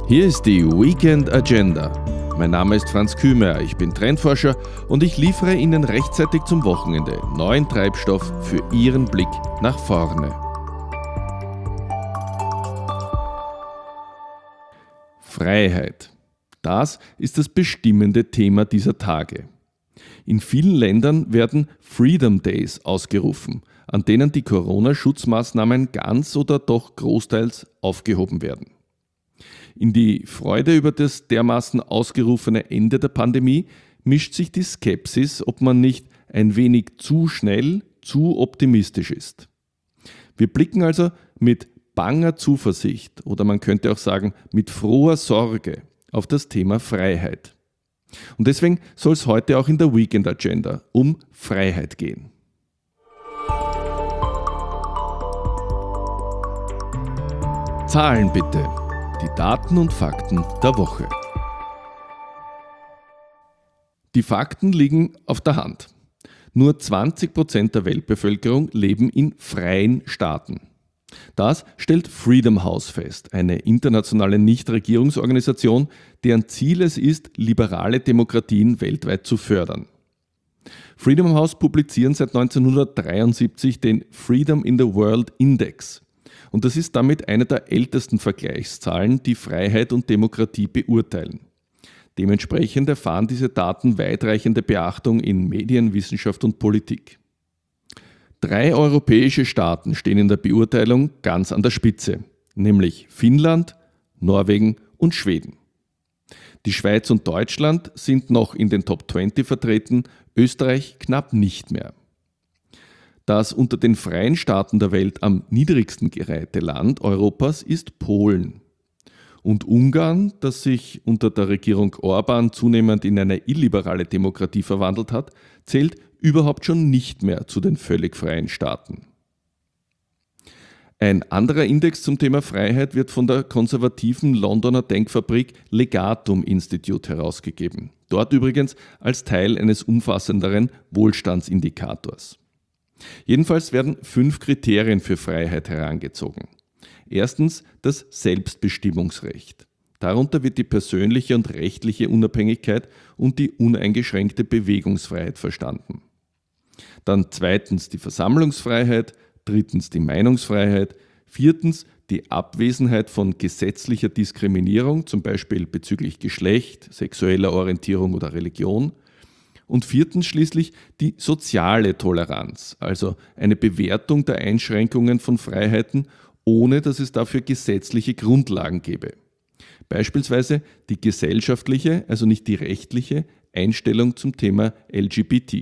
Hier ist die Weekend Agenda. Mein Name ist Franz Kümer, ich bin Trendforscher und ich liefere Ihnen rechtzeitig zum Wochenende neuen Treibstoff für Ihren Blick nach vorne. Freiheit. Das ist das bestimmende Thema dieser Tage. In vielen Ländern werden Freedom Days ausgerufen, an denen die Corona-Schutzmaßnahmen ganz oder doch großteils aufgehoben werden. In die Freude über das dermaßen ausgerufene Ende der Pandemie mischt sich die Skepsis, ob man nicht ein wenig zu schnell, zu optimistisch ist. Wir blicken also mit banger Zuversicht oder man könnte auch sagen mit froher Sorge auf das Thema Freiheit. Und deswegen soll es heute auch in der Weekend Agenda um Freiheit gehen. Zahlen bitte. Die Daten und Fakten der Woche. Die Fakten liegen auf der Hand. Nur 20% der Weltbevölkerung leben in freien Staaten. Das stellt Freedom House fest, eine internationale Nichtregierungsorganisation, deren Ziel es ist, liberale Demokratien weltweit zu fördern. Freedom House publizieren seit 1973 den Freedom in the World Index. Und das ist damit eine der ältesten Vergleichszahlen, die Freiheit und Demokratie beurteilen. Dementsprechend erfahren diese Daten weitreichende Beachtung in Medien, Wissenschaft und Politik. 3 europäische Staaten stehen in der Beurteilung ganz an der Spitze, nämlich Finnland, Norwegen und Schweden. Die Schweiz und Deutschland sind noch in den Top 20 vertreten, Österreich knapp nicht mehr. Das unter den freien Staaten der Welt am niedrigsten gereihte Land Europas ist Polen. Und Ungarn, das sich unter der Regierung Orbán zunehmend in eine illiberale Demokratie verwandelt hat, zählt überhaupt schon nicht mehr zu den völlig freien Staaten. Ein anderer Index zum Thema Freiheit wird von der konservativen Londoner Denkfabrik Legatum Institute herausgegeben. Dort übrigens als Teil eines umfassenderen Wohlstandsindikators. Jedenfalls werden 5 Kriterien für Freiheit herangezogen. Erstens das Selbstbestimmungsrecht. Darunter wird die persönliche und rechtliche Unabhängigkeit und die uneingeschränkte Bewegungsfreiheit verstanden. Dann zweitens die Versammlungsfreiheit, drittens die Meinungsfreiheit, viertens die Abwesenheit von gesetzlicher Diskriminierung, zum Beispiel bezüglich Geschlecht, sexueller Orientierung oder Religion. Und viertens schließlich die soziale Toleranz, also eine Bewertung der Einschränkungen von Freiheiten, ohne dass es dafür gesetzliche Grundlagen gäbe. Beispielsweise die gesellschaftliche, also nicht die rechtliche, Einstellung zum Thema LGBT.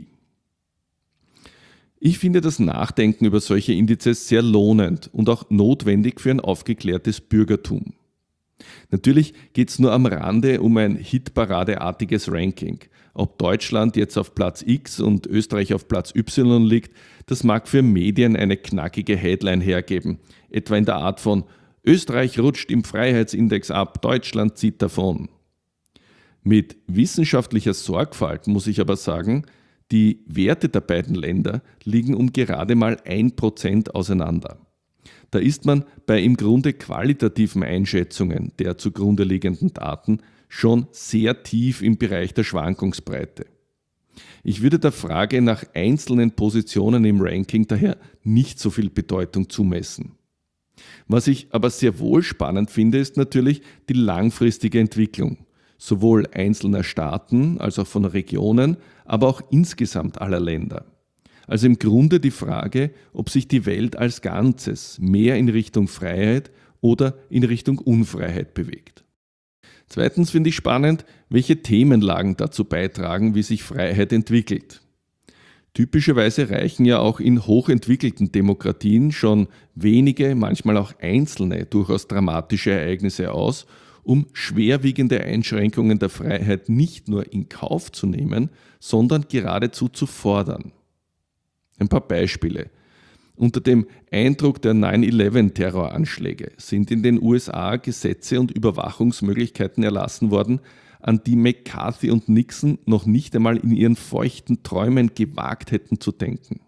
Ich finde das Nachdenken über solche Indizes sehr lohnend und auch notwendig für ein aufgeklärtes Bürgertum. Natürlich geht es nur am Rande um ein Hitparadeartiges Ranking. Ob Deutschland jetzt auf Platz X und Österreich auf Platz Y liegt, das mag für Medien eine knackige Headline hergeben, etwa in der Art von Österreich rutscht im Freiheitsindex ab, Deutschland zieht davon. Mit wissenschaftlicher Sorgfalt muss ich aber sagen, die Werte der beiden Länder liegen um gerade mal 1% auseinander. Da ist man bei im Grunde qualitativen Einschätzungen der zugrunde liegenden Daten schon sehr tief im Bereich der Schwankungsbreite. Ich würde der Frage nach einzelnen Positionen im Ranking daher nicht so viel Bedeutung zumessen. Was ich aber sehr wohl spannend finde, ist natürlich die langfristige Entwicklung, sowohl einzelner Staaten als auch von Regionen, aber auch insgesamt aller Länder. Also im Grunde die Frage, ob sich die Welt als Ganzes mehr in Richtung Freiheit oder in Richtung Unfreiheit bewegt. Zweitens finde ich spannend, welche Themenlagen dazu beitragen, wie sich Freiheit entwickelt. Typischerweise reichen ja auch in hochentwickelten Demokratien schon wenige, manchmal auch einzelne, durchaus dramatische Ereignisse aus, um schwerwiegende Einschränkungen der Freiheit nicht nur in Kauf zu nehmen, sondern geradezu zu fordern. Ein paar Beispiele. Unter dem Eindruck der 9/11-Terroranschläge sind in den USA Gesetze und Überwachungsmöglichkeiten erlassen worden, an die McCarthy und Nixon noch nicht einmal in ihren feuchten Träumen gewagt hätten zu denken.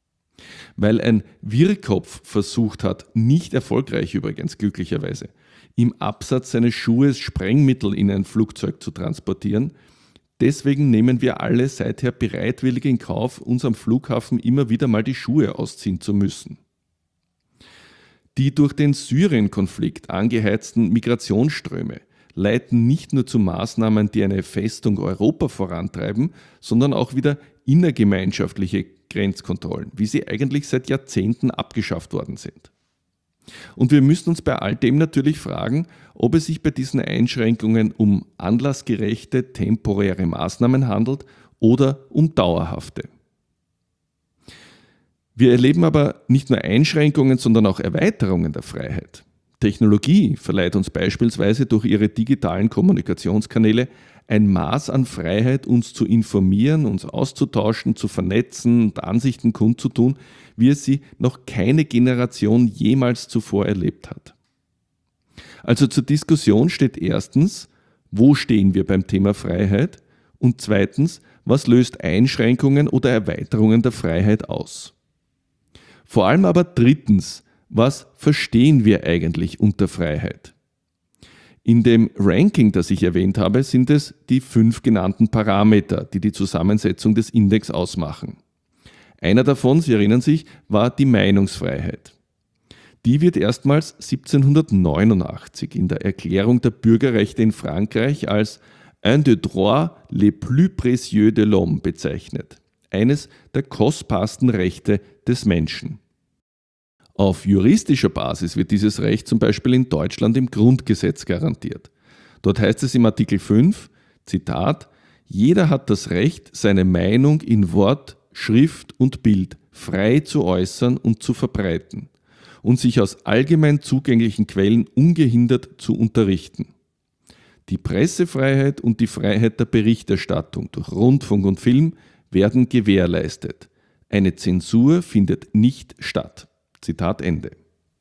Weil ein Wirrkopf versucht hat, nicht erfolgreich übrigens glücklicherweise, im Absatz seines Schuhes Sprengmittel in ein Flugzeug zu transportieren. Deswegen nehmen wir alle seither bereitwillig in Kauf, uns am Flughafen immer wieder mal die Schuhe ausziehen zu müssen. Die durch den Syrien-Konflikt angeheizten Migrationsströme leiten nicht nur zu Maßnahmen, die eine Festung Europa vorantreiben, sondern auch wieder innergemeinschaftliche Grenzkontrollen, wie sie eigentlich seit Jahrzehnten abgeschafft worden sind. Und wir müssen uns bei all dem natürlich fragen, ob es sich bei diesen Einschränkungen um anlassgerechte, temporäre Maßnahmen handelt oder um dauerhafte. Wir erleben aber nicht nur Einschränkungen, sondern auch Erweiterungen der Freiheit. Technologie verleiht uns beispielsweise durch ihre digitalen Kommunikationskanäle ein Maß an Freiheit, uns zu informieren, uns auszutauschen, zu vernetzen und Ansichten kundzutun, wie es sie noch keine Generation jemals zuvor erlebt hat. Also zur Diskussion steht erstens, wo stehen wir beim Thema Freiheit? Und zweitens, was löst Einschränkungen oder Erweiterungen der Freiheit aus? Vor allem aber drittens, was verstehen wir eigentlich unter Freiheit? In dem Ranking, das ich erwähnt habe, sind es die 5 genannten Parameter, die die Zusammensetzung des Index ausmachen. Einer davon, Sie erinnern sich, war die Meinungsfreiheit. Die wird erstmals 1789 in der Erklärung der Bürgerrechte in Frankreich als un des droits les plus précieux de l'homme bezeichnet, eines der kostbarsten Rechte des Menschen. Auf juristischer Basis wird dieses Recht zum Beispiel in Deutschland im Grundgesetz garantiert. Dort heißt es im Artikel 5, Zitat, jeder hat das Recht, seine Meinung in Wort, Schrift und Bild frei zu äußern und zu verbreiten und sich aus allgemein zugänglichen Quellen ungehindert zu unterrichten. Die Pressefreiheit und die Freiheit der Berichterstattung durch Rundfunk und Film werden gewährleistet. Eine Zensur findet nicht statt. Zitat Ende.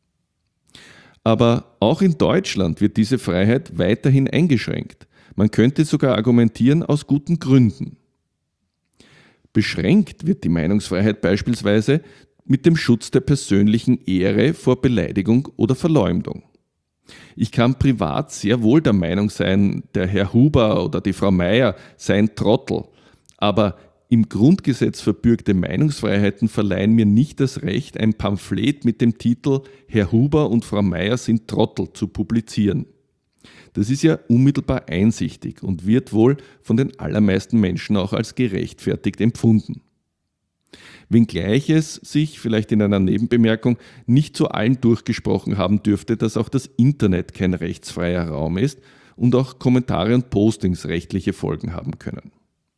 Aber auch in Deutschland wird diese Freiheit weiterhin eingeschränkt. Man könnte sogar argumentieren aus guten Gründen. Beschränkt wird die Meinungsfreiheit beispielsweise mit dem Schutz der persönlichen Ehre vor Beleidigung oder Verleumdung. Ich kann privat sehr wohl der Meinung sein, der Herr Huber oder die Frau Meier seien Trottel, aber im Grundgesetz verbürgte Meinungsfreiheiten verleihen mir nicht das Recht, ein Pamphlet mit dem Titel Herr Huber und Frau Meier sind Trottel zu publizieren. Das ist ja unmittelbar einsichtig und wird wohl von den allermeisten Menschen auch als gerechtfertigt empfunden. Wenngleich es sich, vielleicht in einer Nebenbemerkung, nicht zu allen durchgesprochen haben dürfte, dass auch das Internet kein rechtsfreier Raum ist und auch Kommentare und Postings rechtliche Folgen haben können.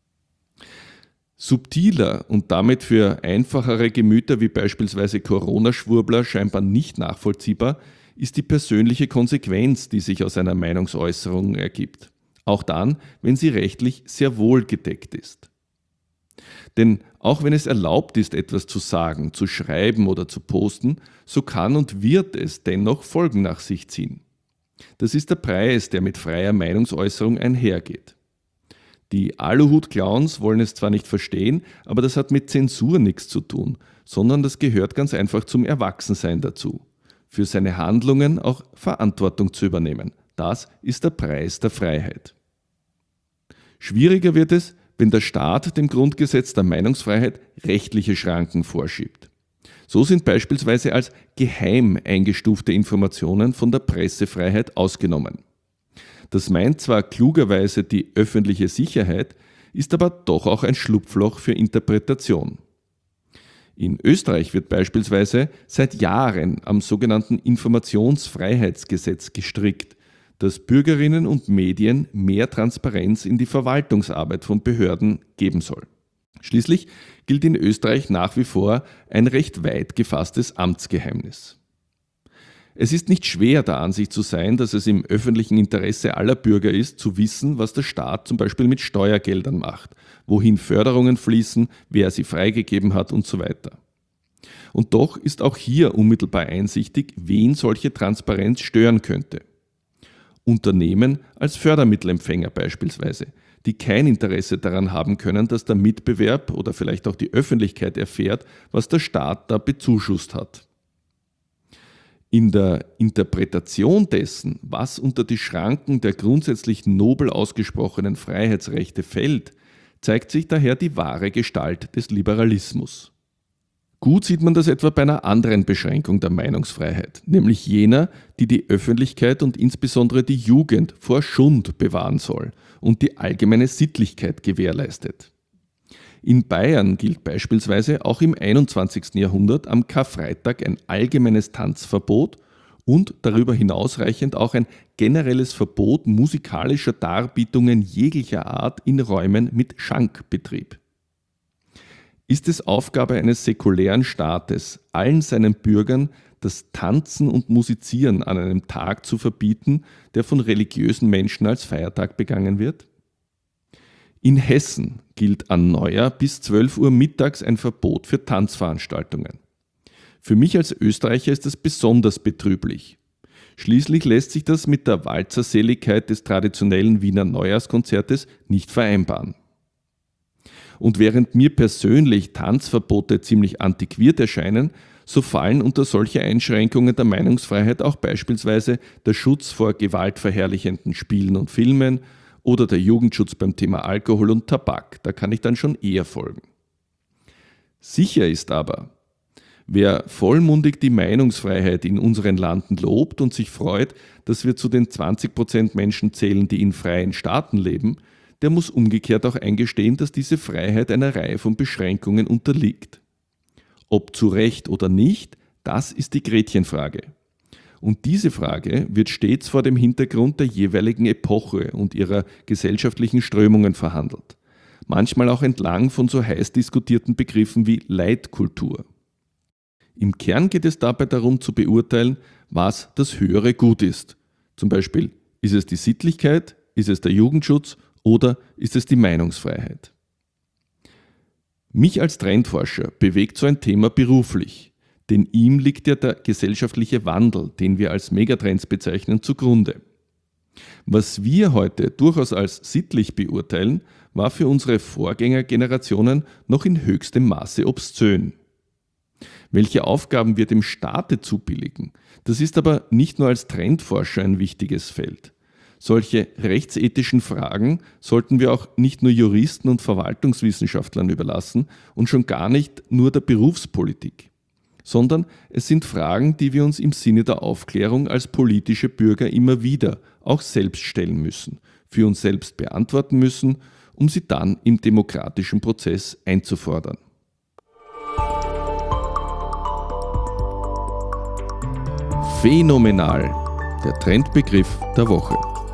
Subtiler und damit für einfachere Gemüter wie beispielsweise Corona-Schwurbler scheinbar nicht nachvollziehbar ist die persönliche Konsequenz, die sich aus einer Meinungsäußerung ergibt. Auch dann, wenn sie rechtlich sehr wohl gedeckt ist. Denn auch wenn es erlaubt ist, etwas zu sagen, zu schreiben oder zu posten, so kann und wird es dennoch Folgen nach sich ziehen. Das ist der Preis, der mit freier Meinungsäußerung einhergeht. Die Aluhut-Clowns wollen es zwar nicht verstehen, aber das hat mit Zensur nichts zu tun, sondern das gehört ganz einfach zum Erwachsensein dazu. Für seine Handlungen auch Verantwortung zu übernehmen. Das ist der Preis der Freiheit. Schwieriger wird es, wenn der Staat dem Grundgesetz der Meinungsfreiheit rechtliche Schranken vorschiebt. So sind beispielsweise als geheim eingestufte Informationen von der Pressefreiheit ausgenommen. Das meint zwar klugerweise die öffentliche Sicherheit, ist aber doch auch ein Schlupfloch für Interpretation. In Österreich wird beispielsweise seit Jahren am sogenannten Informationsfreiheitsgesetz gestrickt, das Bürgerinnen und Medien mehr Transparenz in die Verwaltungsarbeit von Behörden geben soll. Schließlich gilt in Österreich nach wie vor ein recht weit gefasstes Amtsgeheimnis. Es ist nicht schwer, der Ansicht zu sein, dass es im öffentlichen Interesse aller Bürger ist, zu wissen, was der Staat zum Beispiel mit Steuergeldern macht, wohin Förderungen fließen, wer sie freigegeben hat und so weiter. Und doch ist auch hier unmittelbar einsichtig, wen solche Transparenz stören könnte. Unternehmen als Fördermittelempfänger beispielsweise, die kein Interesse daran haben können, dass der Mitbewerb oder vielleicht auch die Öffentlichkeit erfährt, was der Staat da bezuschusst hat. In der Interpretation dessen, was unter die Schranken der grundsätzlich nobel ausgesprochenen Freiheitsrechte fällt, zeigt sich daher die wahre Gestalt des Liberalismus. Gut sieht man das etwa bei einer anderen Beschränkung der Meinungsfreiheit, nämlich jener, die die Öffentlichkeit und insbesondere die Jugend vor Schund bewahren soll und die allgemeine Sittlichkeit gewährleistet. In Bayern gilt beispielsweise auch im 21. Jahrhundert am Karfreitag ein allgemeines Tanzverbot und darüber hinausreichend auch ein generelles Verbot musikalischer Darbietungen jeglicher Art in Räumen mit Schankbetrieb. Ist es Aufgabe eines säkulären Staates, allen seinen Bürgern das Tanzen und Musizieren an einem Tag zu verbieten, der von religiösen Menschen als Feiertag begangen wird? In Hessen gilt an Neujahr bis 12 Uhr mittags ein Verbot für Tanzveranstaltungen. Für mich als Österreicher ist das besonders betrüblich. Schließlich lässt sich das mit der Walzerseligkeit des traditionellen Wiener Neujahrskonzertes nicht vereinbaren. Und während mir persönlich Tanzverbote ziemlich antiquiert erscheinen, so fallen unter solche Einschränkungen der Meinungsfreiheit auch beispielsweise der Schutz vor gewaltverherrlichenden Spielen und Filmen oder der Jugendschutz beim Thema Alkohol und Tabak. Da kann ich dann schon eher folgen. Sicher ist aber, wer vollmundig die Meinungsfreiheit in unseren Landen lobt und sich freut, dass wir zu den 20% Menschen zählen, die in freien Staaten leben, der muss umgekehrt auch eingestehen, dass diese Freiheit einer Reihe von Beschränkungen unterliegt. Ob zu Recht oder nicht, das ist die Gretchenfrage. Und diese Frage wird stets vor dem Hintergrund der jeweiligen Epoche und ihrer gesellschaftlichen Strömungen verhandelt. Manchmal auch entlang von so heiß diskutierten Begriffen wie Leitkultur. Im Kern geht es dabei darum zu beurteilen, was das höhere Gut ist. Zum Beispiel, ist es die Sittlichkeit, ist es der Jugendschutz oder ist es die Meinungsfreiheit? Mich als Trendforscher bewegt so ein Thema beruflich. Denn ihm liegt ja der gesellschaftliche Wandel, den wir als Megatrends bezeichnen, zugrunde. Was wir heute durchaus als sittlich beurteilen, war für unsere Vorgängergenerationen noch in höchstem Maße obszön. Welche Aufgaben wir dem Staate zubilligen, das ist aber nicht nur als Trendforscher ein wichtiges Feld. Solche rechtsethischen Fragen sollten wir auch nicht nur Juristen und Verwaltungswissenschaftlern überlassen und schon gar nicht nur der Berufspolitik. Sondern es sind Fragen, die wir uns im Sinne der Aufklärung als politische Bürger immer wieder auch selbst stellen müssen, für uns selbst beantworten müssen, um sie dann im demokratischen Prozess einzufordern. Phänomenal, der Trendbegriff der Woche.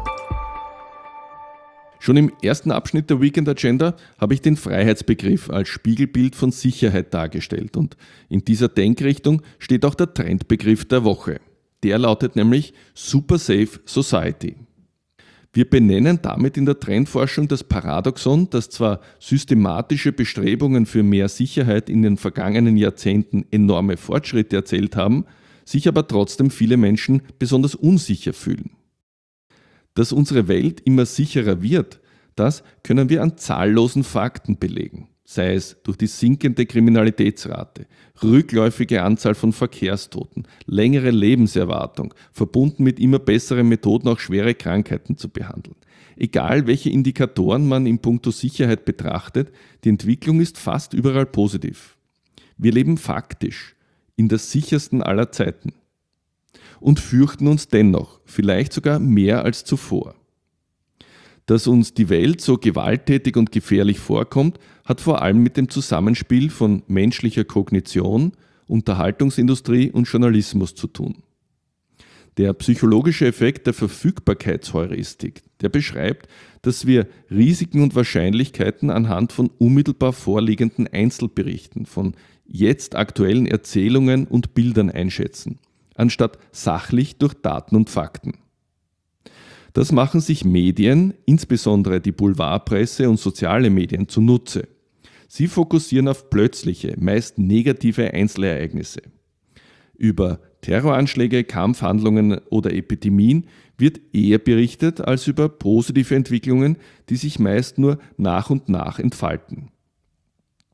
Schon im ersten Abschnitt der Weekend Agenda habe ich den Freiheitsbegriff als Spiegelbild von Sicherheit dargestellt und in dieser Denkrichtung steht auch der Trendbegriff der Woche. Der lautet nämlich Super Safe Society. Wir benennen damit in der Trendforschung das Paradoxon, dass zwar systematische Bestrebungen für mehr Sicherheit in den vergangenen Jahrzehnten enorme Fortschritte erzielt haben, sich aber trotzdem viele Menschen besonders unsicher fühlen. Dass unsere Welt immer sicherer wird, das können wir an zahllosen Fakten belegen. Sei es durch die sinkende Kriminalitätsrate, rückläufige Anzahl von Verkehrstoten, längere Lebenserwartung, verbunden mit immer besseren Methoden auch schwere Krankheiten zu behandeln. Egal welche Indikatoren man in puncto Sicherheit betrachtet, die Entwicklung ist fast überall positiv. Wir leben faktisch in der sichersten aller Zeiten und fürchten uns dennoch, vielleicht sogar mehr als zuvor. Dass uns die Welt so gewalttätig und gefährlich vorkommt, hat vor allem mit dem Zusammenspiel von menschlicher Kognition, Unterhaltungsindustrie und Journalismus zu tun. Der psychologische Effekt der Verfügbarkeitsheuristik, der beschreibt, dass wir Risiken und Wahrscheinlichkeiten anhand von unmittelbar vorliegenden Einzelberichten, von jetzt aktuellen Erzählungen und Bildern einschätzen, anstatt sachlich durch Daten und Fakten. Das machen sich Medien, insbesondere die Boulevardpresse und soziale Medien, zunutze. Sie fokussieren auf plötzliche, meist negative Einzelereignisse. Über Terroranschläge, Kampfhandlungen oder Epidemien wird eher berichtet als über positive Entwicklungen, die sich meist nur nach und nach entfalten.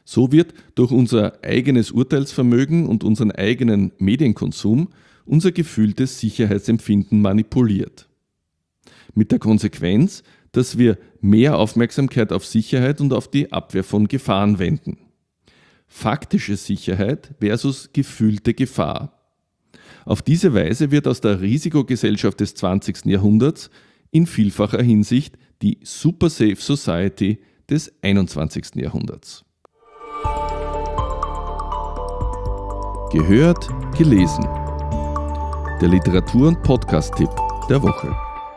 So wird durch unser eigenes Urteilsvermögen und unseren eigenen Medienkonsum unser gefühltes Sicherheitsempfinden manipuliert. Mit der Konsequenz, dass wir mehr Aufmerksamkeit auf Sicherheit und auf die Abwehr von Gefahren wenden. Faktische Sicherheit versus gefühlte Gefahr. Auf diese Weise wird aus der Risikogesellschaft des 20. Jahrhunderts in vielfacher Hinsicht die Super Safe Society des 21. Jahrhunderts. Gehört, gelesen. Der Literatur- und Podcast-Tipp der Woche.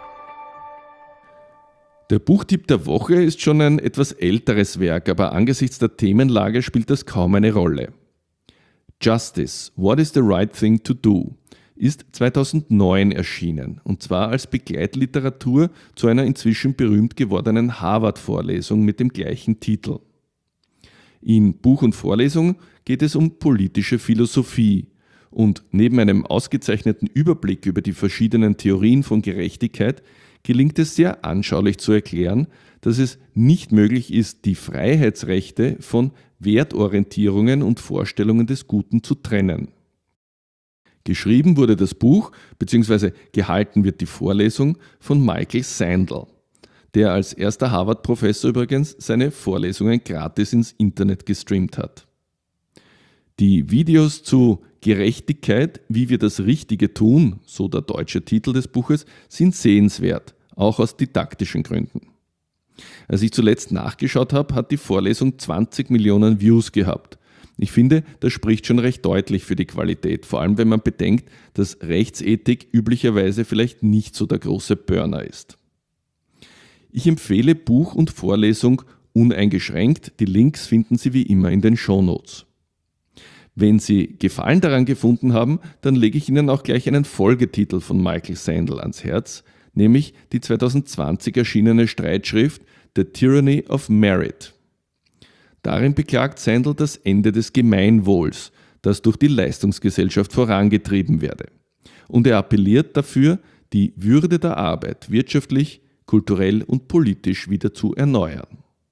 Der Buchtipp der Woche ist schon ein etwas älteres Werk, aber angesichts der Themenlage spielt das kaum eine Rolle. Justice, What is the Right Thing to Do? Ist 2009 erschienen, und zwar als Begleitliteratur zu einer inzwischen berühmt gewordenen Harvard-Vorlesung mit dem gleichen Titel. In Buch und Vorlesung geht es um politische Philosophie und neben einem ausgezeichneten Überblick über die verschiedenen Theorien von Gerechtigkeit gelingt es sehr anschaulich zu erklären, dass es nicht möglich ist, die Freiheitsrechte von Wertorientierungen und Vorstellungen des Guten zu trennen. Geschrieben wurde das Buch bzw. gehalten wird die Vorlesung von Michael Sandel, der als erster Harvard-Professor übrigens seine Vorlesungen gratis ins Internet gestreamt hat. Die Videos zu Gerechtigkeit, wie wir das Richtige tun, so der deutsche Titel des Buches, sind sehenswert, auch aus didaktischen Gründen. Als ich zuletzt nachgeschaut habe, hat die Vorlesung 20 Millionen Views gehabt. Ich finde, das spricht schon recht deutlich für die Qualität, vor allem wenn man bedenkt, dass Rechtsethik üblicherweise vielleicht nicht so der große Burner ist. Ich empfehle Buch und Vorlesung uneingeschränkt, die Links finden Sie wie immer in den Shownotes. Wenn Sie Gefallen daran gefunden haben, dann lege ich Ihnen auch gleich einen Folgetitel von Michael Sandel ans Herz, nämlich die 2020 erschienene Streitschrift The Tyranny of Merit. Darin beklagt Sandel das Ende des Gemeinwohls, das durch die Leistungsgesellschaft vorangetrieben werde. Und er appelliert dafür, die Würde der Arbeit wirtschaftlich, kulturell und politisch wieder zu erneuern.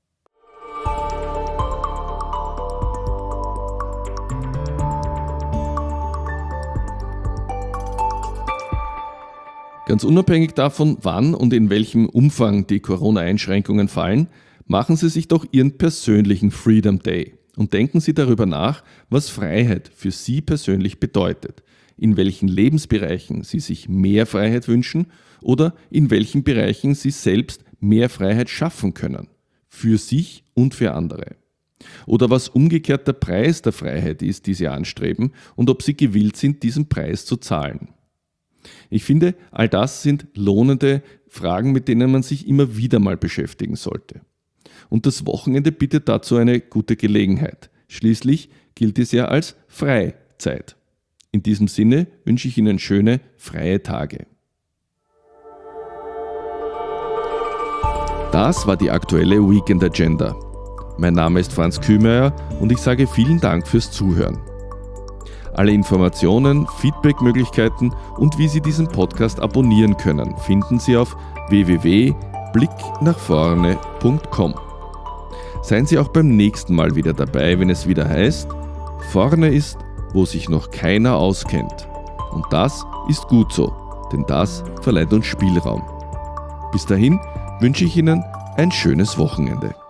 Ganz unabhängig davon, wann und in welchem Umfang die Corona-Einschränkungen fallen, machen Sie sich doch Ihren persönlichen Freedom Day und denken Sie darüber nach, was Freiheit für Sie persönlich bedeutet, in welchen Lebensbereichen Sie sich mehr Freiheit wünschen oder in welchen Bereichen Sie selbst mehr Freiheit schaffen können, für sich und für andere. Oder was umgekehrt der Preis der Freiheit ist, die Sie anstreben und ob Sie gewillt sind, diesen Preis zu zahlen. Ich finde, all das sind lohnende Fragen, mit denen man sich immer wieder mal beschäftigen sollte. Und das Wochenende bietet dazu eine gute Gelegenheit. Schließlich gilt es ja als Freizeit. In diesem Sinne wünsche ich Ihnen schöne, freie Tage. Das war die aktuelle Weekend Agenda. Mein Name ist Franz Kühmeier und ich sage vielen Dank fürs Zuhören. Alle Informationen, Feedbackmöglichkeiten und wie Sie diesen Podcast abonnieren können, finden Sie auf www.blicknachvorne.com. Seien Sie auch beim nächsten Mal wieder dabei, wenn es wieder heißt, vorne ist, wo sich noch keiner auskennt. Und das ist gut so, denn das verleiht uns Spielraum. Bis dahin wünsche ich Ihnen ein schönes Wochenende.